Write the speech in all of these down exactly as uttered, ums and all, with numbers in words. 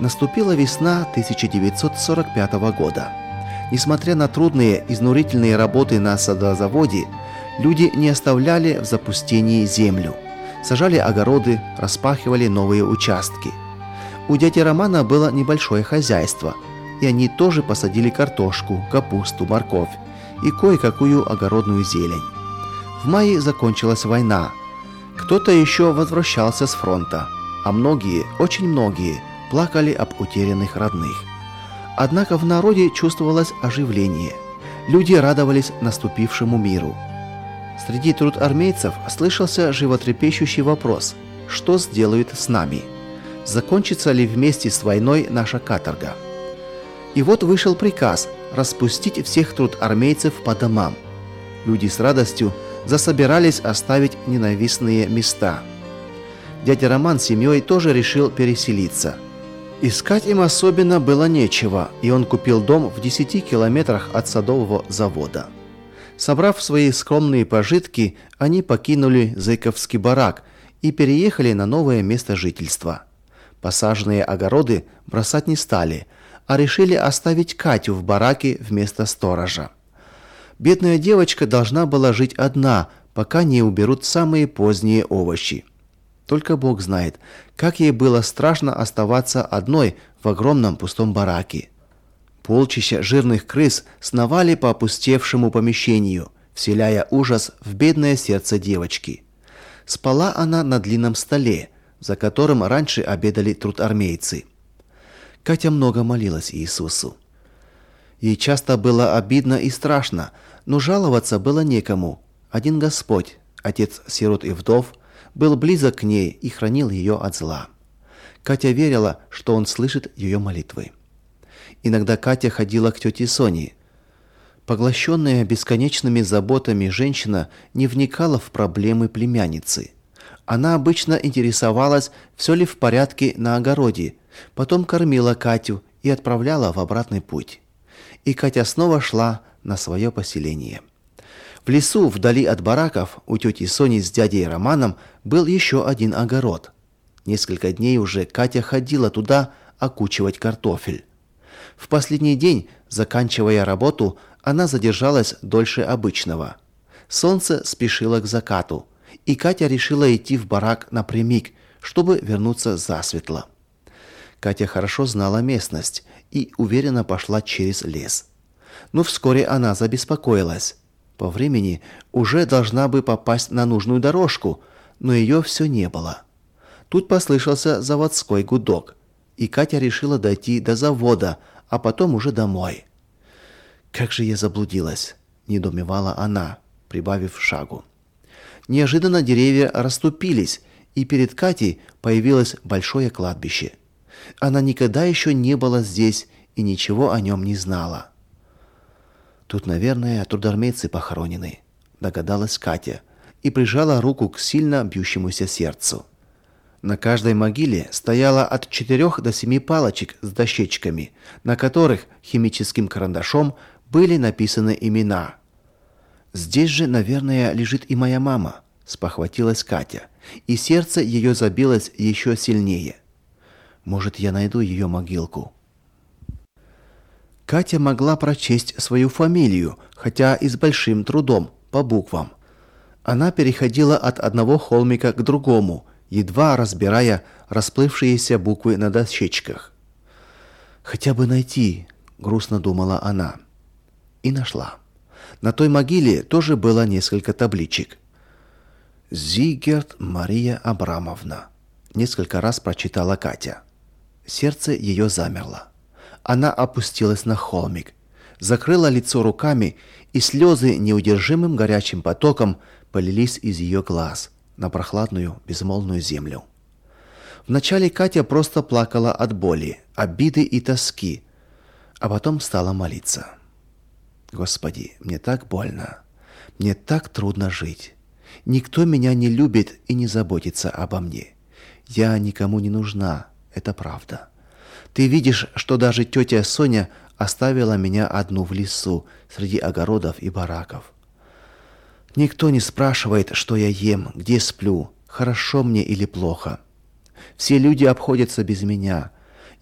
Наступила весна тысяча девятьсот сорок пятого года. Несмотря на трудные, изнурительные работы на садозаводе, люди не оставляли в запустении землю. Сажали огороды, распахивали новые участки. У дяди Романа было небольшое хозяйство, и они тоже посадили картошку, капусту, морковь и кое-какую огородную зелень. В мае закончилась война. Кто-то еще возвращался с фронта, а многие, очень многие, плакали об утерянных родных. Однако в народе чувствовалось оживление. Люди радовались наступившему миру. Среди трудармейцев слышался животрепещущий вопрос: что сделают с нами? Закончится ли вместе с войной наша каторга? И вот вышел приказ распустить всех трудармейцев по домам. Люди с радостью засобирались оставить ненавистные места. Дядя Роман с семьей тоже решил переселиться. Искать им особенно было нечего, и он купил дом в десяти километрах от садового завода. Собрав свои скромные пожитки, они покинули зэковский барак и переехали на новое место жительства. Посаженные огороды бросать не стали, а решили оставить Катю в бараке вместо сторожа. Бедная девочка должна была жить одна, пока не уберут самые поздние овощи. Только Бог знает, как ей было страшно оставаться одной в огромном пустом бараке. Полчища жирных крыс сновали по опустевшему помещению, вселяя ужас в бедное сердце девочки. Спала она на длинном столе, за которым раньше обедали трудармейцы. Катя много молилась Иисусу. Ей часто было обидно и страшно, но жаловаться было некому. Один Господь, Отец сирот и вдов, был близок к ней и хранил ее от зла. Катя верила, что Он слышит ее молитвы. Иногда Катя ходила к тете Соне. Поглощенная бесконечными заботами женщина не вникала в проблемы племянницы. Она обычно интересовалась, все ли в порядке на огороде, потом кормила Катю и отправляла в обратный путь. И Катя снова шла на свое поселение. В лесу, вдали от бараков, у тети Сони с дядей Романом был еще один огород. Несколько дней уже Катя ходила туда окучивать картофель. В последний день, заканчивая работу, она задержалась дольше обычного. Солнце спешило к закату, и Катя решила идти в барак напрямик, чтобы вернуться засветло. Катя хорошо знала местность и уверенно пошла через лес. Но вскоре она забеспокоилась. По времени уже должна бы попасть на нужную дорожку, но ее все не было. Тут послышался заводской гудок, и Катя решила дойти до завода, а потом уже домой. «Как же я заблудилась!» – недоумевала она, прибавив шагу. Неожиданно деревья расступились, и перед Катей появилось большое кладбище. Она никогда еще не была здесь и ничего о нем не знала. «Тут, наверное, трудармейцы похоронены», – догадалась Катя и прижала руку к сильно бьющемуся сердцу. На каждой могиле стояло от четырех до семи палочек с дощечками, на которых химическим карандашом были написаны имена. «Здесь же, наверное, лежит и моя мама», – спохватилась Катя, и сердце ее забилось еще сильнее. «Может, я найду ее могилку?» Катя могла прочесть свою фамилию, хотя и с большим трудом, по буквам. Она переходила от одного холмика к другому, едва разбирая расплывшиеся буквы на дощечках. «Хотя бы найти», — грустно думала она. И нашла. На той могиле тоже было несколько табличек. «Зигерт Мария Абрамовна», — несколько раз прочитала Катя. Сердце ее замерло. Она опустилась на холмик, закрыла лицо руками, и слезы неудержимым горячим потоком полились из ее глаз на прохладную безмолвную землю. Вначале Катя просто плакала от боли, обиды и тоски, а потом стала молиться. «Господи, мне так больно, мне так трудно жить. Никто меня не любит и не заботится обо мне. Я никому не нужна, это правда. Ты видишь, что даже тетя Соня оставила меня одну в лесу, среди огородов и бараков. Никто не спрашивает, что я ем, где сплю, хорошо мне или плохо. Все люди обходятся без меня,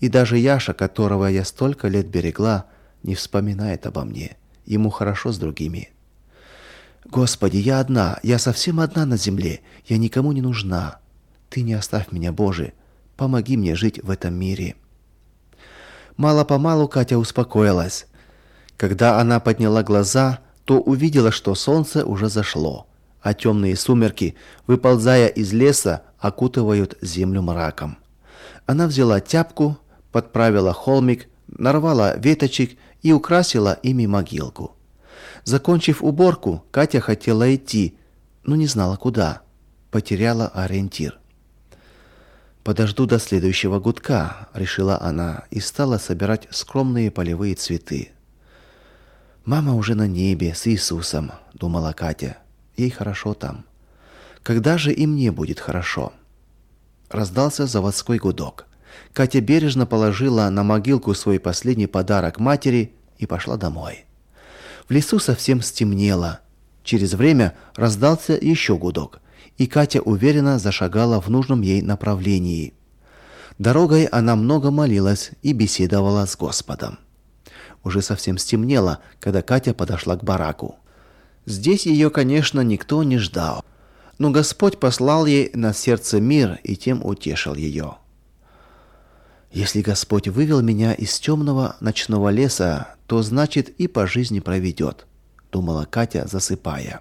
И даже Яша, которого я столько лет берегла, не вспоминает обо мне. Ему хорошо с другими. Господи, я одна, я совсем одна на земле, я никому не нужна. Ты не оставь меня, Боже, помоги мне жить в этом мире. Мало-помалу Катя успокоилась. Когда она подняла глаза, то увидела, что солнце уже зашло, а темные сумерки, выползая из леса, окутывают землю мраком. Она взяла тяпку, подправила холмик, нарвала веточек и украсила ими могилку. Закончив уборку, Катя хотела идти, но не знала куда. Потеряла ориентир. «Подожду до следующего гудка», — решила она и стала собирать скромные полевые цветы. «Мама уже на небе с Иисусом», — думала Катя. «Ей хорошо там. Когда же и мне будет хорошо?» Раздался заводской гудок. Катя бережно положила на могилку свой последний подарок матери и пошла домой. В лесу совсем стемнело. Через время раздался еще гудок, и Катя уверенно зашагала в нужном ей направлении. Дорогой она много молилась и беседовала с Господом. Уже совсем стемнело, когда Катя подошла к бараку. Здесь ее, конечно, никто не ждал, но Господь послал ей на сердце мир и тем утешил ее. «Если Господь вывел меня из темного ночного леса, то значит и по жизни проведет», — думала Катя, засыпая.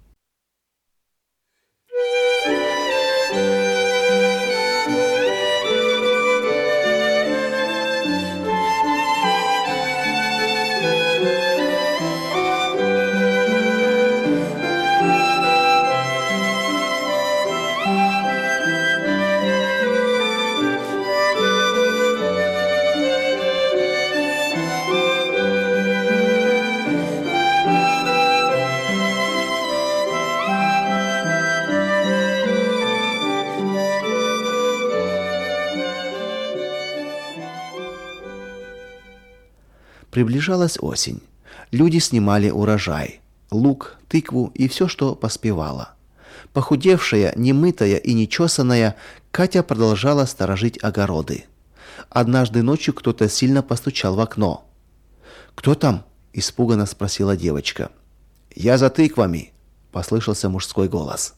Приближалась осень. Люди снимали урожай: лук, тыкву и все, что поспевало. Похудевшая, немытая и нечесанная, Катя продолжала сторожить огороды. Однажды ночью кто-то сильно постучал в окно. «Кто там?» – испуганно спросила девочка. «Я за тыквами», – послышался мужской голос.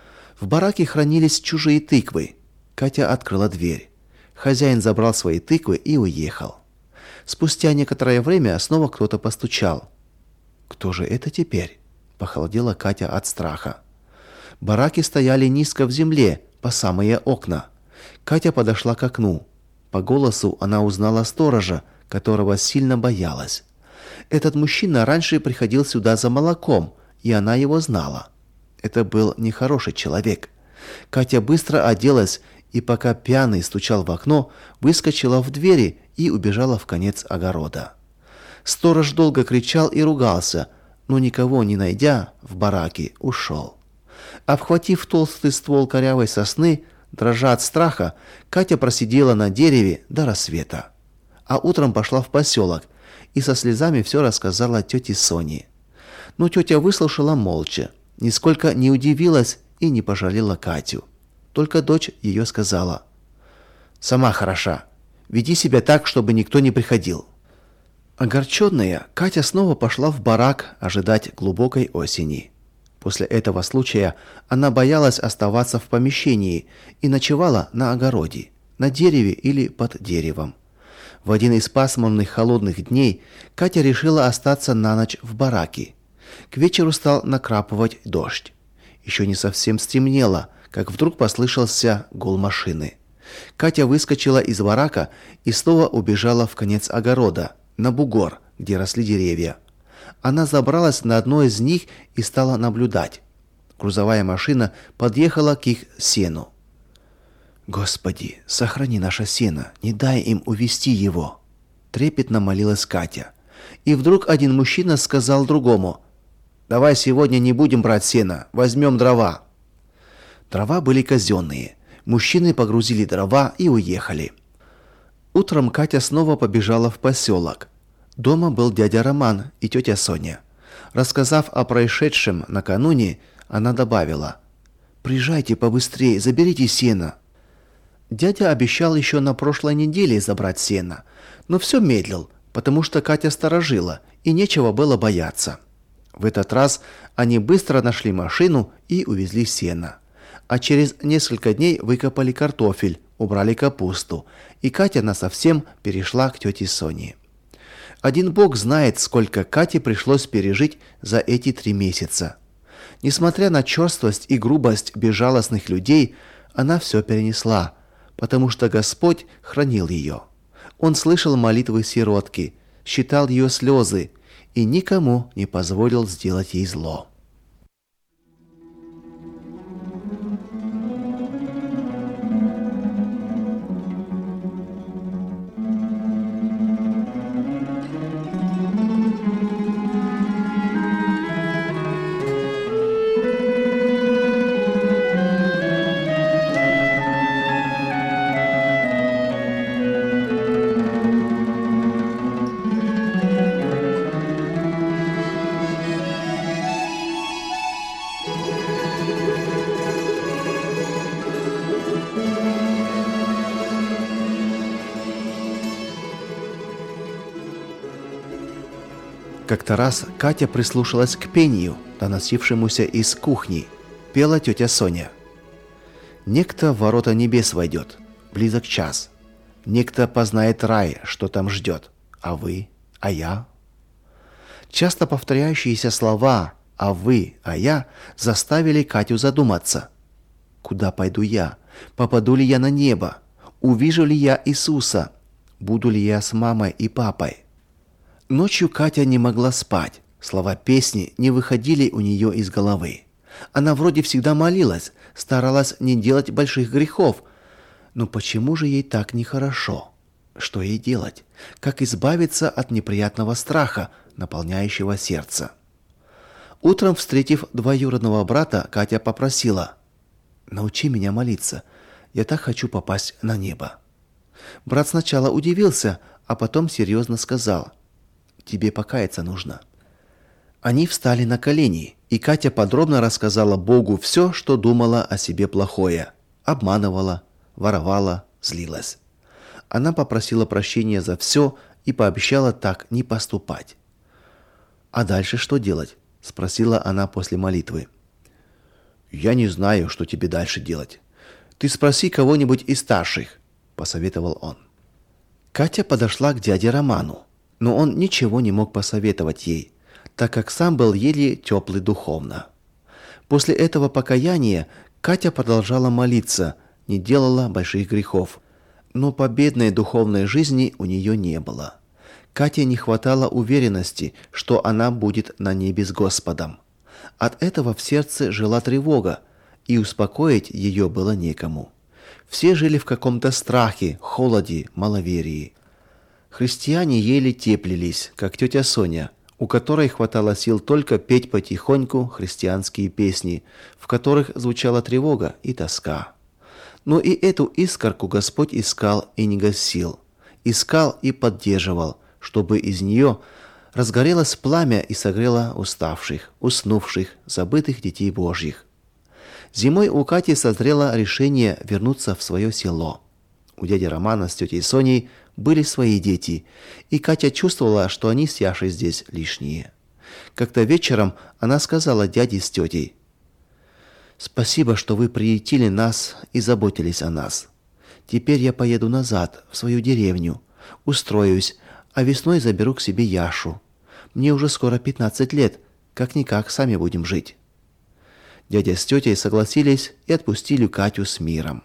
В бараке хранились чужие тыквы. Катя открыла дверь. Хозяин забрал свои тыквы и уехал. Спустя некоторое время снова кто-то постучал. «Кто же это теперь?» – похолодела Катя от страха. Бараки стояли низко в земле, по самые окна. Катя подошла к окну. По голосу она узнала сторожа, которого сильно боялась. Этот мужчина раньше приходил сюда за молоком, и она его знала. Это был нехороший человек. Катя быстро оделась и, пока пьяный стучал в окно, выскочила в двери и убежала в конец огорода. Сторож долго кричал и ругался, но никого не найдя, в бараке ушел. Обхватив толстый ствол корявой сосны, дрожа от страха, Катя просидела на дереве до рассвета. А утром пошла в поселок и со слезами все рассказала тете Соне. Но тетя выслушала молча, нисколько не удивилась и не пожалела Катю. Только дочь ее сказала: «Сама хороша. Веди себя так, чтобы никто не приходил». Огорченная, Катя снова пошла в барак ожидать глубокой осени. После этого случая она боялась оставаться в помещении и ночевала на огороде, на дереве или под деревом. В один из пасмурных холодных дней Катя решила остаться на ночь в бараке. К вечеру стал накрапывать дождь. Еще не совсем стемнело, как вдруг послышался гул машины. Катя выскочила из барака и снова убежала в конец огорода, на бугор, где росли деревья. Она забралась на одно из них и стала наблюдать. Грузовая машина подъехала к их сену. «Господи, сохрани наше сено, не дай им увести его!» Трепетно молилась Катя. И вдруг один мужчина сказал другому: «Давай сегодня не будем брать сено, возьмем дрова». Дрова были казенные. Мужчины погрузили дрова и уехали. Утром Катя снова побежала в поселок. Дома был дядя Роман и тетя Соня. Рассказав о происшедшем накануне, она добавила: «Приезжайте побыстрее, заберите сено». Дядя обещал еще на прошлой неделе забрать сено, но все медлил, потому что Катя сторожила, и нечего было бояться. В этот раз они быстро нашли машину и увезли сено. А через несколько дней выкопали картофель, убрали капусту, и Катя насовсем перешла к тете Соне. Один Бог знает, сколько Кате пришлось пережить за эти три месяца. Несмотря на черствость и грубость безжалостных людей, она все перенесла, потому что Господь хранил ее. Он слышал молитвы сиротки, считал ее слезы и никому не позволил сделать ей зло. Как-то раз Катя прислушалась к пению, доносившемуся из кухни. Пела тетя Соня. «Некто в ворота небес войдет, близок час. Некто познает рай, что там ждет. А вы, а я?» Часто повторяющиеся слова «а вы, а я» заставили Катю задуматься. Куда пойду я? Попаду ли я на небо? Увижу ли я Иисуса? Буду ли я с мамой и папой? Ночью Катя не могла спать. Слова песни не выходили у нее из головы. Она вроде всегда молилась, старалась не делать больших грехов. Но почему же ей так нехорошо? Что ей делать? Как избавиться от неприятного страха, наполняющего сердце? Утром, встретив двоюродного брата, Катя попросила: «Научи меня молиться. Я так хочу попасть на небо». Брат сначала удивился, а потом серьезно сказал: «Тебе покаяться нужно». Они встали на колени, и Катя подробно рассказала Богу все, что думала о себе плохое, обманывала, воровала, злилась. Она попросила прощения за все и пообещала так не поступать. «А дальше что делать?» – спросила она после молитвы. «Я не знаю, что тебе дальше делать. Ты спроси кого-нибудь из старших», – посоветовал он. Катя подошла к дяде Роману, но он ничего не мог посоветовать ей, так как сам был еле теплый духовно. После этого покаяния Катя продолжала молиться, не делала больших грехов, но победной духовной жизни у нее не было. Кате не хватало уверенности, что она будет на небе с Господом. От этого в сердце жила тревога, и успокоить ее было некому. Все жили в каком-то страхе, холоде, маловерии. Христиане еле теплились, как тетя Соня, у которой хватало сил только петь потихоньку христианские песни, в которых звучала тревога и тоска. Но и эту искорку Господь искал и не гасил. Искал и поддерживал, чтобы из нее разгорелось пламя и согрело уставших, уснувших, забытых детей Божьих. Зимой у Кати созрело решение вернуться в свое село. У дяди Романа с тетей Соней были свои дети, и Катя чувствовала, что они с Яшей здесь лишние. Как-то вечером она сказала дяде с тетей: «Спасибо, что вы приютили нас и заботились о нас. Теперь я поеду назад, в свою деревню, устроюсь, а весной заберу к себе Яшу. Мне уже скоро пятнадцать лет, как-никак сами будем жить». Дядя с тетей согласились и отпустили Катю с миром.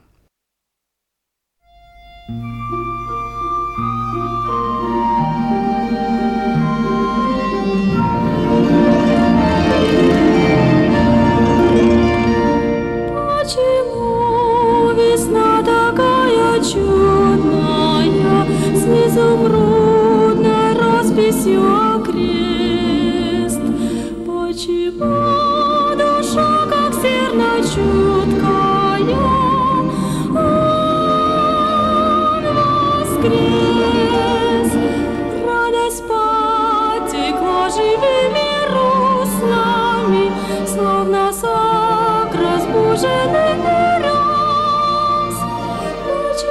Почему весна такая чудная, с изумрудной росписью окрест? Почему душа, как серна чуткая, он воскрес? Радость потекла живыми руслами, словно сок разбуженный раз.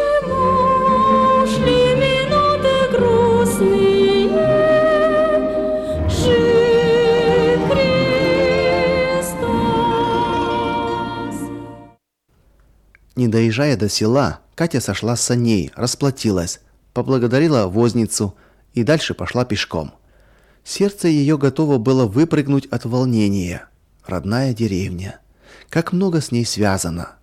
Не доезжая до села, Катя сошла с саней, расплатилась, поблагодарила возницу и дальше пошла пешком. Сердце ее готово было выпрыгнуть от волнения. Родная деревня. Как много с ней связано.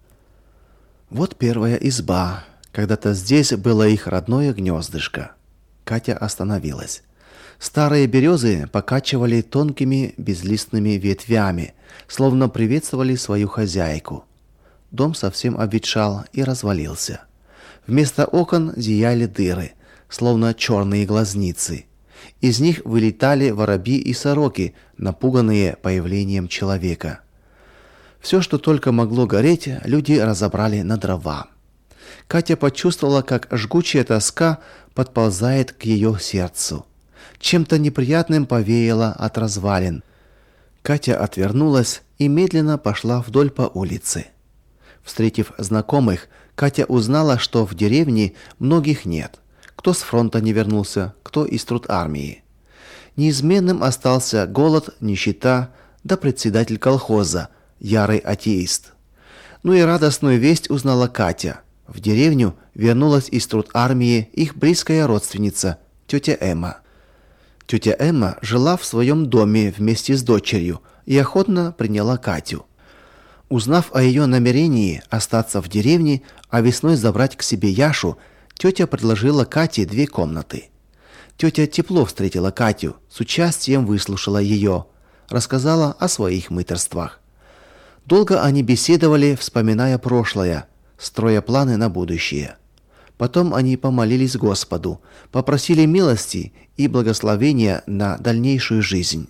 Вот первая изба. Когда-то здесь было их родное гнездышко. Катя остановилась. Старые березы покачивали тонкими безлистными ветвями, словно приветствовали свою хозяйку. Дом совсем обветшал и развалился. Вместо окон зияли дыры, словно черные глазницы. Из них вылетали воробьи и сороки, напуганные появлением человека. Все, что только могло гореть, люди разобрали на дрова. Катя почувствовала, как жгучая тоска подползает к ее сердцу. Чем-то неприятным повеяло от развалин. Катя отвернулась и медленно пошла вдоль по улице. Встретив знакомых, Катя узнала, что в деревне многих нет. Кто с фронта не вернулся, кто из трудармии. Неизменным остался голод, нищета, да председатель колхоза, ярый атеист. Ну и радостную весть узнала Катя. В деревню вернулась из трудармии их близкая родственница, тетя Эмма. Тетя Эмма жила в своем доме вместе с дочерью и охотно приняла Катю. Узнав о ее намерении остаться в деревне, а весной забрать к себе Яшу, тетя предложила Кате две комнаты. Тетя тепло встретила Катю, с участием выслушала ее, рассказала о своих мытарствах. Долго они беседовали, вспоминая прошлое, строя планы на будущее. Потом они помолились Господу, попросили милости и благословения на дальнейшую жизнь.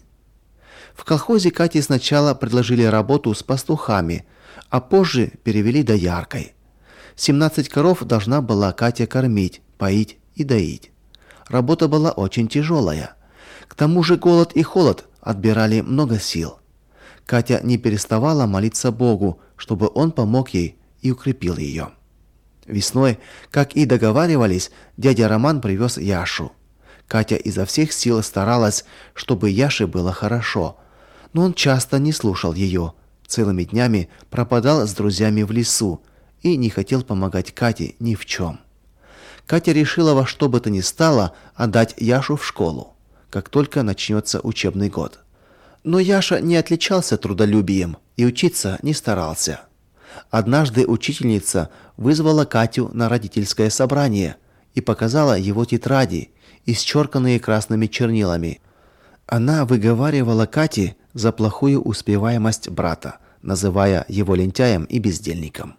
В колхозе Кате сначала предложили работу с пастухами, а позже перевели дояркой. семнадцать коров должна была Катя кормить, поить и доить. Работа была очень тяжелая. К тому же голод и холод отбирали много сил. Катя не переставала молиться Богу, чтобы Он помог ей и укрепил ее. Весной, как и договаривались, дядя Роман привез Яшу. Катя изо всех сил старалась, чтобы Яше было хорошо, но он часто не слушал ее, целыми днями пропадал с друзьями в лесу и не хотел помогать Кате ни в чем. Катя решила во что бы то ни стало отдать Яшу в школу, как только начнется учебный год. Но Яша не отличался трудолюбием и учиться не старался. Однажды учительница вызвала Катю на родительское собрание и показала его тетради, исчерканные красными чернилами. Она выговаривала Кате за плохую успеваемость брата, называя его лентяем и бездельником.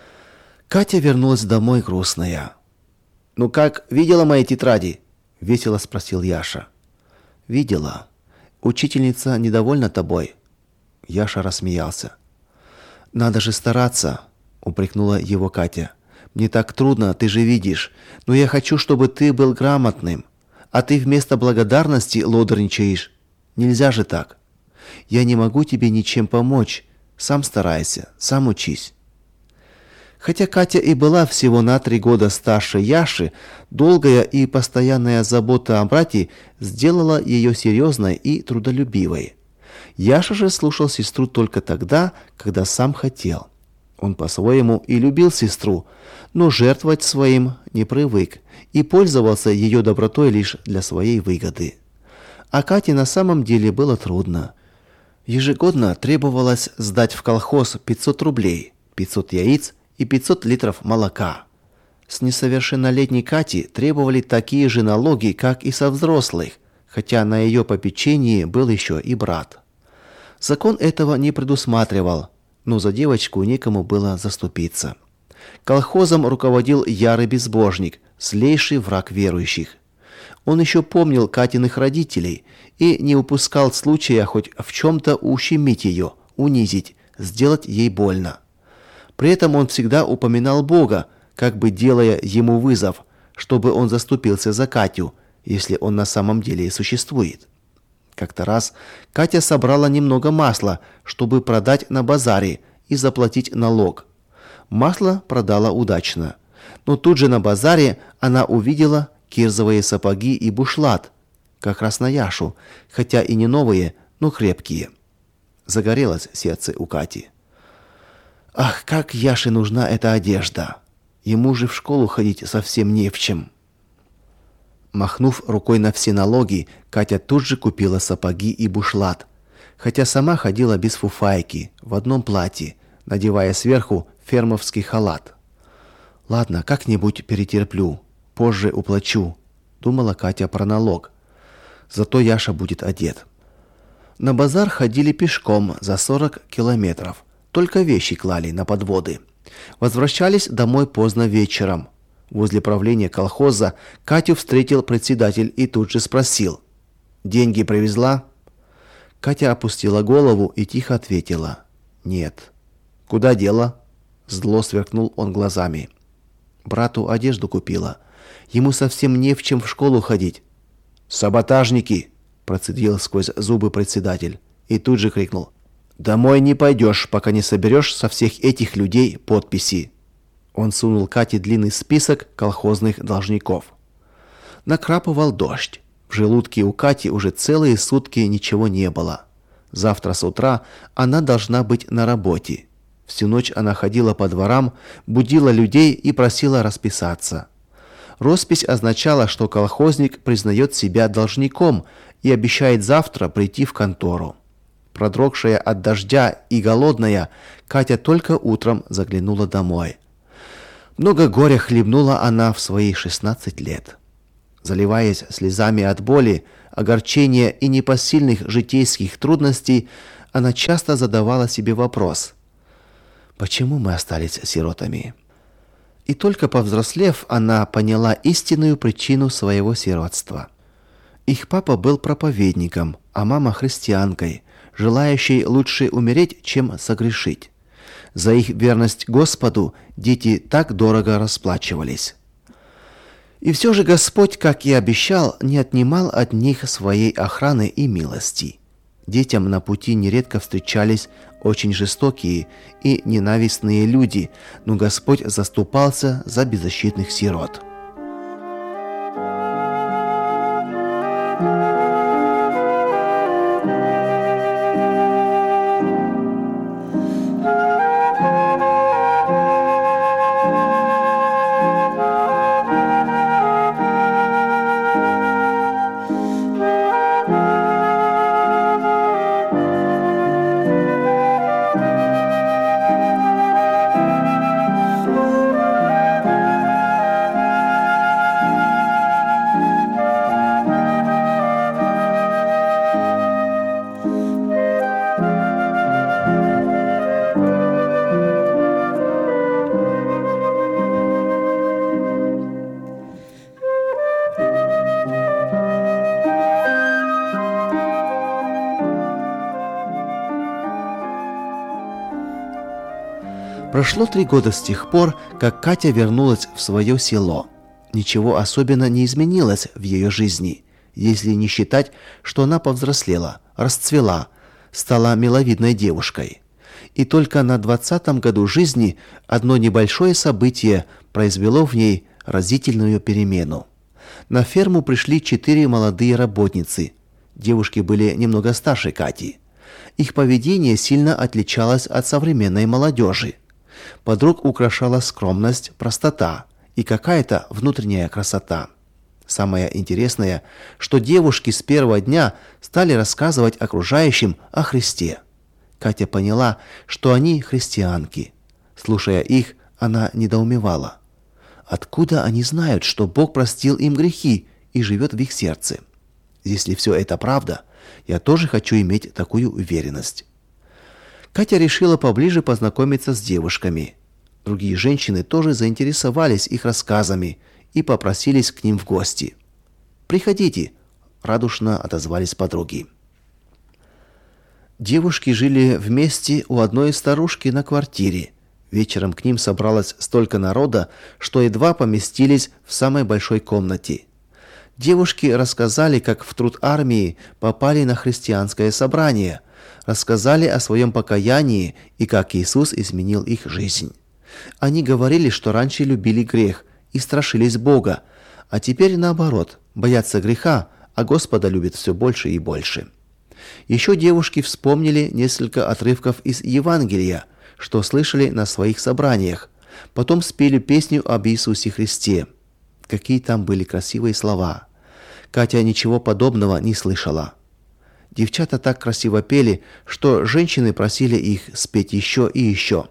Катя вернулась домой грустная. «Ну как, видела мои тетради?» — весело спросил Яша. «Видела. Учительница недовольна тобой». Яша рассмеялся. «Надо же стараться», — упрекнула его Катя. «Мне так трудно, ты же видишь. Но я хочу, чтобы ты был грамотным. А ты вместо благодарности лодорничаешь. Нельзя же так. Я не могу тебе ничем помочь. Сам старайся, сам учись». Хотя Катя и была всего на три года старше Яши, долгая и постоянная забота о брате сделала ее серьезной и трудолюбивой. Яша же слушал сестру только тогда, когда сам хотел. Он по-своему и любил сестру, но жертвовать своим не привык и пользовался ее добротой лишь для своей выгоды. А Кате на самом деле было трудно. Ежегодно требовалось сдать в колхоз пятьсот рублей, пятьсот яиц и пятьсот литров молока. С несовершеннолетней Кати требовали такие же налоги, как и со взрослых, хотя на ее попечении был еще и брат. Закон этого не предусматривал, но за девочку некому было заступиться. Колхозом руководил ярый безбожник, злейший враг верующих. Он еще помнил Катиных родителей и не упускал случая хоть в чем-то ущемить ее, унизить, сделать ей больно. При этом он всегда упоминал Бога, как бы делая ему вызов, чтобы он заступился за Катю, если он на самом деле существует. Как-то раз Катя собрала немного масла, чтобы продать на базаре и заплатить налог. Масло продала удачно, но тут же на базаре она увидела кирзовые сапоги и бушлат, как раз на Яшу, хотя и не новые, но крепкие. Загорелось сердце у Кати. Ах, как Яше нужна эта одежда! Ему же в школу ходить совсем не в чем. Махнув рукой на все налоги, Катя тут же купила сапоги и бушлат, хотя сама ходила без фуфайки, в одном платье, надевая сверху фермовский халат. «Ладно, как-нибудь перетерплю, позже уплачу», — думала Катя про налог. «Зато Яша будет одет». На базар ходили пешком за сорок километров, только вещи клали на подводы. Возвращались домой поздно вечером. Возле правления колхоза Катю встретил председатель и тут же спросил: «Деньги привезла?» Катя опустила голову и тихо ответила: «Нет». «Куда дела?» Зло сверкнул он глазами. «Брату одежду купила. Ему совсем не в чем в школу ходить». «Саботажники!» процедил сквозь зубы председатель и тут же крикнул: «Домой не пойдешь, пока не соберешь со всех этих людей подписи». Он сунул Кате длинный список колхозных должников. Накрапывал дождь. В желудке у Кати уже целые сутки ничего не было. Завтра с утра она должна быть на работе. Всю ночь она ходила по дворам, будила людей и просила расписаться. Роспись означала, что колхозник признает себя должником и обещает завтра прийти в контору. Продрогшая от дождя и голодная, Катя только утром заглянула домой. Много горя хлебнула она в свои шестнадцать лет. Заливаясь слезами от боли, огорчения и непосильных житейских трудностей, она часто задавала себе вопрос: почему мы остались сиротами? И только повзрослев, она поняла истинную причину своего сиротства. Их папа был проповедником, а мама христианкой, желающей лучше умереть, чем согрешить. За их верность Господу дети так дорого расплачивались. И все же Господь, как и обещал, не отнимал от них своей охраны и милости. Детям на пути нередко встречались очень жестокие и ненавистные люди, но Господь заступался за беззащитных сирот. Прошло три года с тех пор, как Катя вернулась в свое село. Ничего особенно не изменилось в ее жизни, если не считать, что она повзрослела, расцвела, стала миловидной девушкой. И только на двадцатом году жизни одно небольшое событие произвело в ней разительную перемену. На ферму пришли четыре молодые работницы. Девушки были немного старше Кати. Их поведение сильно отличалось от современной молодежи. Подруг украшала скромность, простота и какая-то внутренняя красота. Самое интересное, что девушки с первого дня стали рассказывать окружающим о Христе. Катя поняла, что они христианки. Слушая их, она недоумевала. Откуда они знают, что Бог простил им грехи и живет в их сердце? Если все это правда, я тоже хочу иметь такую уверенность. Катя решила поближе познакомиться с девушками. Другие женщины тоже заинтересовались их рассказами и попросились к ним в гости. «Приходите», — радушно отозвались подруги. Девушки жили вместе у одной старушки на квартире. Вечером к ним собралось столько народа, что едва поместились в самой большой комнате. Девушки рассказали, как в труд армии попали на христианское собрание, рассказали о своем покаянии и как Иисус изменил их жизнь. Они говорили, что раньше любили грех и страшились Бога, а теперь наоборот, боятся греха, а Господа любят все больше и больше. Еще девушки вспомнили несколько отрывков из Евангелия, что слышали на своих собраниях. Потом спели песню об Иисусе Христе. Какие там были красивые слова. Катя ничего подобного не слышала. Девчата так красиво пели, что женщины просили их спеть еще и еще.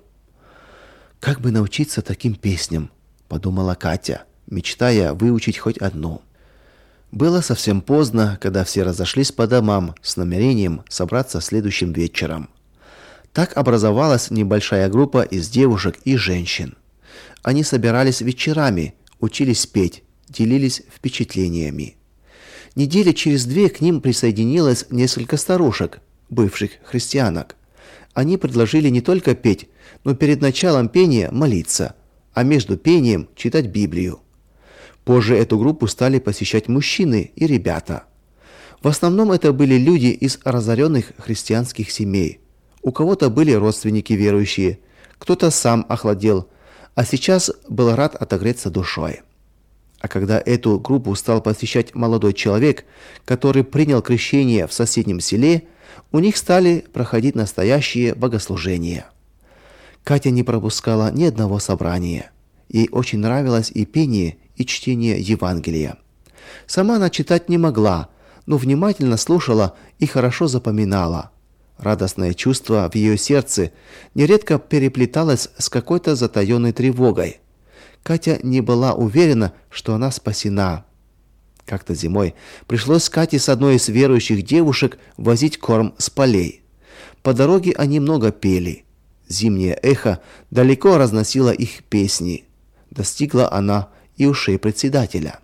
«Как бы научиться таким песням?» – подумала Катя, мечтая выучить хоть одну. Было совсем поздно, когда все разошлись по домам с намерением собраться следующим вечером. Так образовалась небольшая группа из девушек и женщин. Они собирались вечерами, учились петь, делились впечатлениями. Недели через две к ним присоединилось несколько старушек, бывших христианок. Они предложили не только петь, но перед началом пения молиться, а между пением читать Библию. Позже эту группу стали посещать мужчины и ребята. В основном это были люди из разоренных христианских семей. У кого-то были родственники верующие, кто-то сам охладел, а сейчас был рад отогреться душой. А когда эту группу стал посещать молодой человек, который принял крещение в соседнем селе, у них стали проходить настоящие богослужения. Катя не пропускала ни одного собрания. Ей очень нравилось и пение, и чтение Евангелия. Сама она читать не могла, но внимательно слушала и хорошо запоминала. Радостное чувство в ее сердце нередко переплеталось с какой-то затаенной тревогой. Катя не была уверена, что она спасена. Как-то зимой пришлось Кате с одной из верующих девушек возить корм с полей. По дороге они много пели. Зимнее эхо далеко разносило их песни. Достигла она и ушей председателя.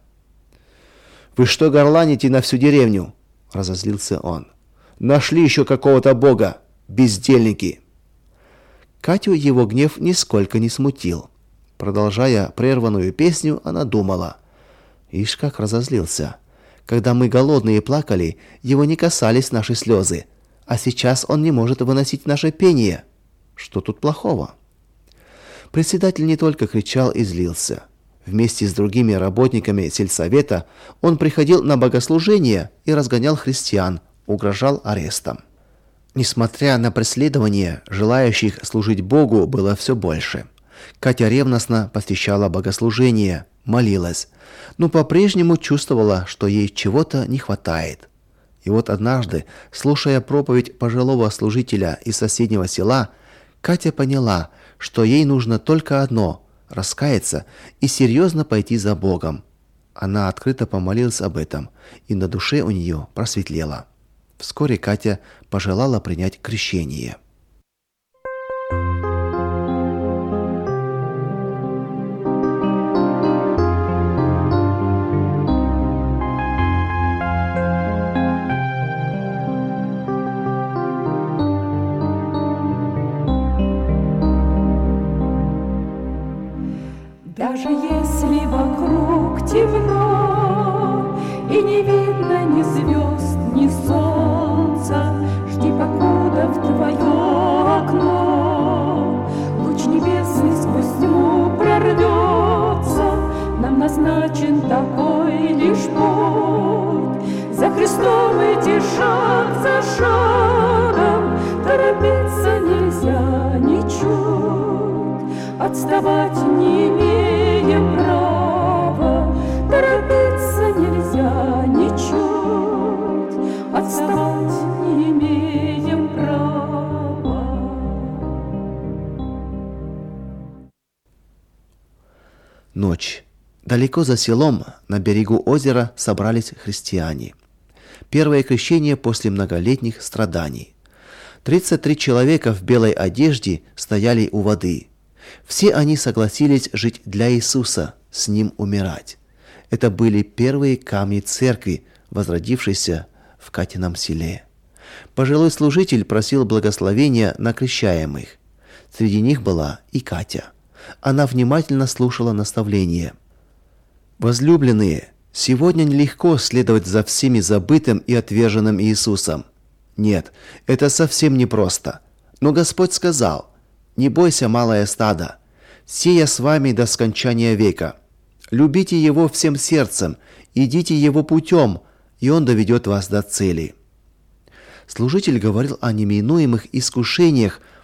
«Вы что горланите на всю деревню?» – разозлился он. «Нашли еще какого-то бога, бездельники!» Катю его гнев нисколько не смутил. Продолжая прерванную песню, она думала: «Ишь, как разозлился. Когда мы голодные плакали, его не касались наши слезы, а сейчас он не может выносить наше пение. Что тут плохого?» Председатель не только кричал и злился. Вместе с другими работниками сельсовета он приходил на богослужения и разгонял христиан, угрожал арестом. Несмотря на преследование, желающих служить Богу было все больше. Катя ревностно посещала богослужения, молилась, но по-прежнему чувствовала, что ей чего-то не хватает. И вот однажды, слушая проповедь пожилого служителя из соседнего села, Катя поняла, что ей нужно только одно – раскаяться и серьезно пойти за Богом. Она открыто помолилась об этом, и на душе у нее просветлело. Вскоре Катя пожелала принять крещение. Даже если вокруг темно и не видно ни звезд, ни солнца, жди, покуда в твое окно луч небесный сквозь тьму прорвется. Нам назначен такой лишь путь, за Христом идти шаг за шагом, торопиться нельзя ничуть, отставать не имеем права, торопиться нельзя ничуть, отставать не имеем права. Ночь. Далеко за селом, на берегу озера, собрались христиане. Первое крещение после многолетних страданий. тридцать три человека в белой одежде стояли у воды. Все они согласились жить для Иисуса, с Ним умирать. Это были первые камни церкви, возродившейся в Катином селе. Пожилой служитель просил благословения на крещаемых. Среди них была и Катя. Она внимательно слушала наставления. «Возлюбленные, сегодня нелегко следовать за всеми забытым и отверженным Иисусом. Нет, это совсем непросто. Но Господь сказал: «Не бойся, малое стадо, сея с вами до скончания века. Любите Его всем сердцем, идите Его путем, и Он доведет вас до цели». Служитель говорил о неминуемых искушениях,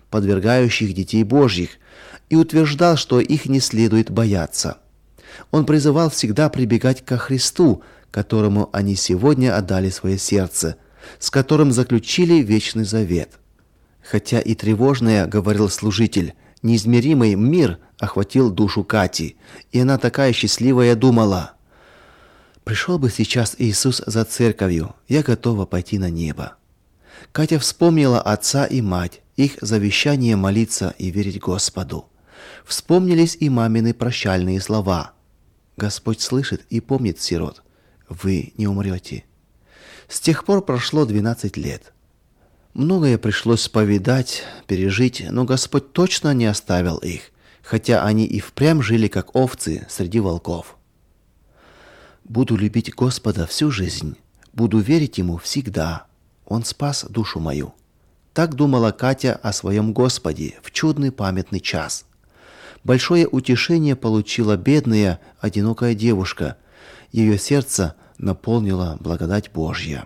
подвергающих детей Божьих, и утверждал, что их не следует бояться. Он призывал всегда прибегать ко Христу, которому они сегодня отдали свое сердце, с которым заключили вечный завет. Хотя и тревожное, говорил служитель, неизмеримый мир охватил душу Кати, и она такая счастливая думала: «Пришел бы сейчас Иисус за церковью, я готова пойти на небо». Катя вспомнила отца и мать, их завещание молиться и верить Господу. Вспомнились и мамины прощальные слова: «Господь слышит и помнит сирот. Вы не умрете». С тех пор прошло двенадцать лет. Многое пришлось повидать, пережить, но Господь точно не оставил их, хотя они и впрямь жили как овцы среди волков. «Буду любить Господа всю жизнь, буду верить Ему всегда. Он спас душу мою». Так думала Катя о своем Господе в чудный памятный час. Большое утешение получила бедная, одинокая девушка. Ее сердце наполнила благодать Божья.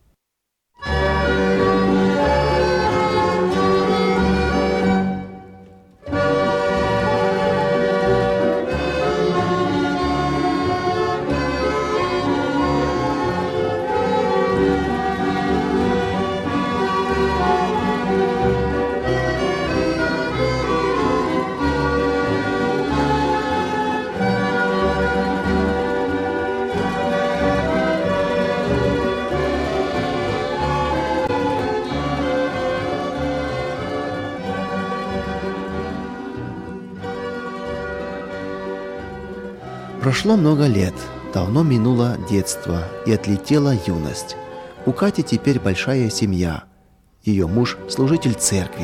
Прошло много лет, давно минуло детство и отлетела юность. У Кати теперь большая семья. Ее муж – служитель церкви.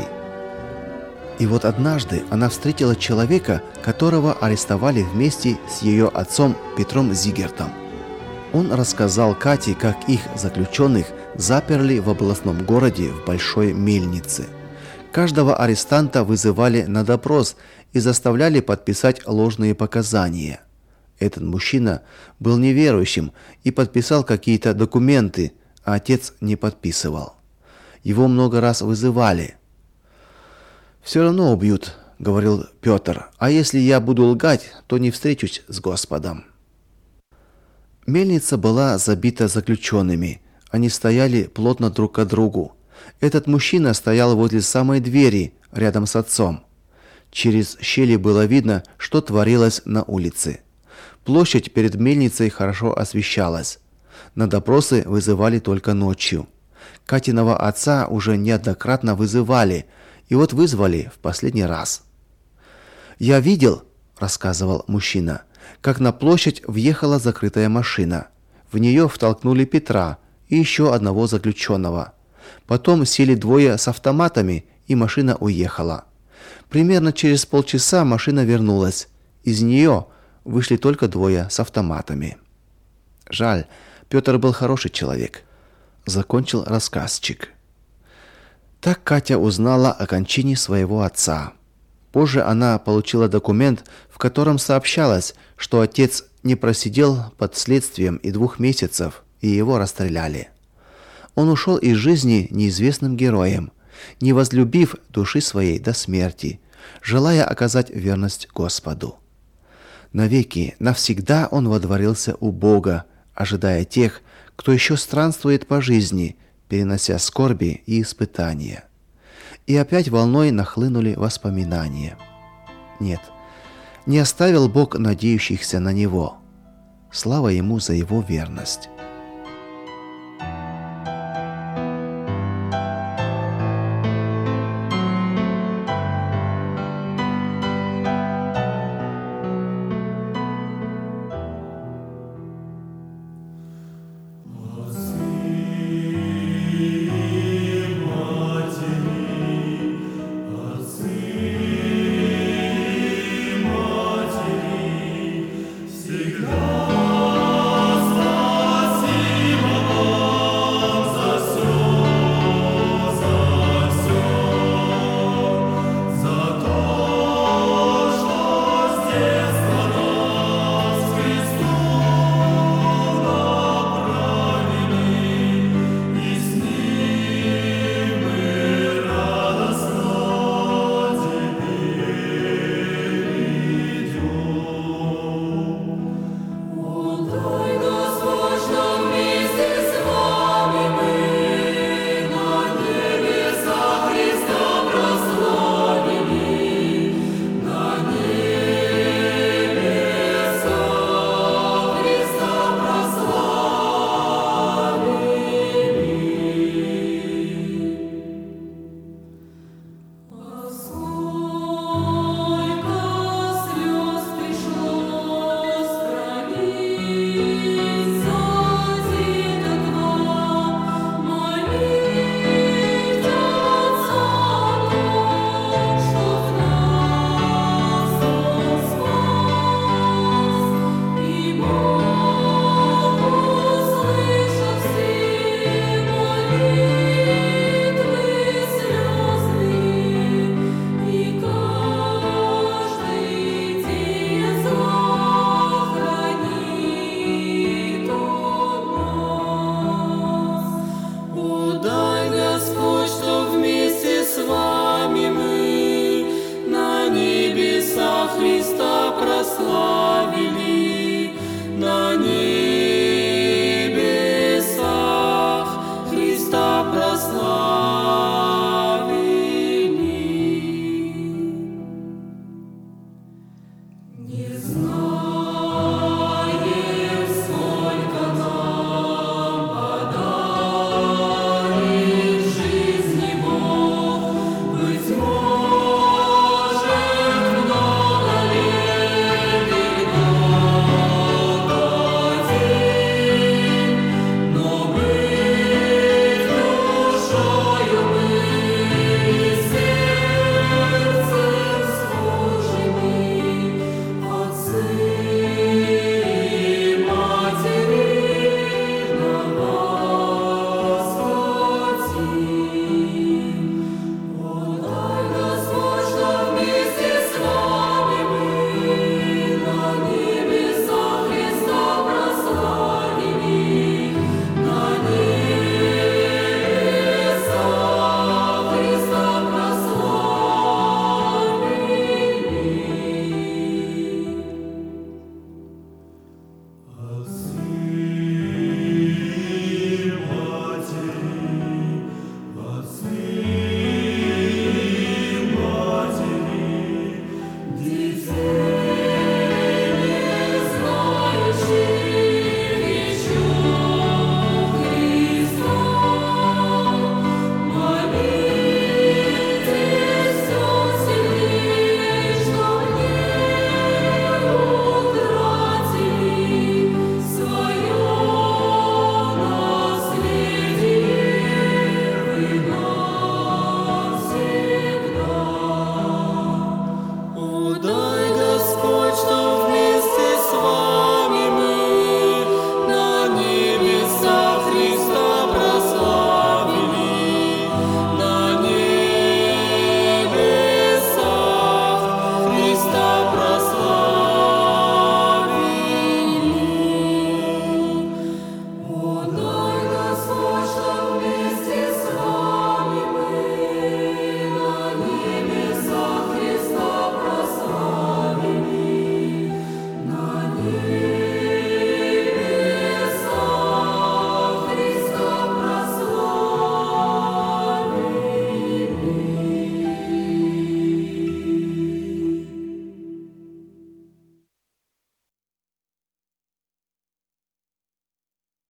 И вот однажды она встретила человека, которого арестовали вместе с ее отцом Петром Зигертом. Он рассказал Кате, как их заключенных заперли в областном городе в Большой Мельнице. Каждого арестанта вызывали на допрос и заставляли подписать ложные показания. Этот мужчина был неверующим и подписал какие-то документы, а отец не подписывал. Его много раз вызывали. «Все равно убьют», — говорил Петр, «а если я буду лгать, то не встречусь с Господом». Мельница была забита заключенными. Они стояли плотно друг к другу. Этот мужчина стоял возле самой двери, рядом с отцом. Через щели было видно, что творилось на улице. Площадь перед мельницей хорошо освещалась. На допросы вызывали только ночью. Катиного отца уже неоднократно вызывали, и вот вызвали в последний раз. «Я видел, — рассказывал мужчина, — как на площадь въехала закрытая машина. В нее втолкнули Петра и еще одного заключенного. Потом сели двое с автоматами, и машина уехала. Примерно через полчаса машина вернулась. Из нее вышли только двое с автоматами». Жаль, Петр был хороший человек, закончил рассказчик. Так Катя узнала о кончине своего отца. Позже она получила документ, в котором сообщалось, что отец не просидел под следствием и двух месяцев, и его расстреляли. Он ушел из жизни неизвестным героем, не возлюбив души своей до смерти, желая оказать верность Господу. Навеки, навсегда он водворился у Бога, ожидая тех, кто еще странствует по жизни, перенося скорби и испытания. И опять волной нахлынули воспоминания. Нет, не оставил Бог надеющихся на Него. Слава Ему за Его верность.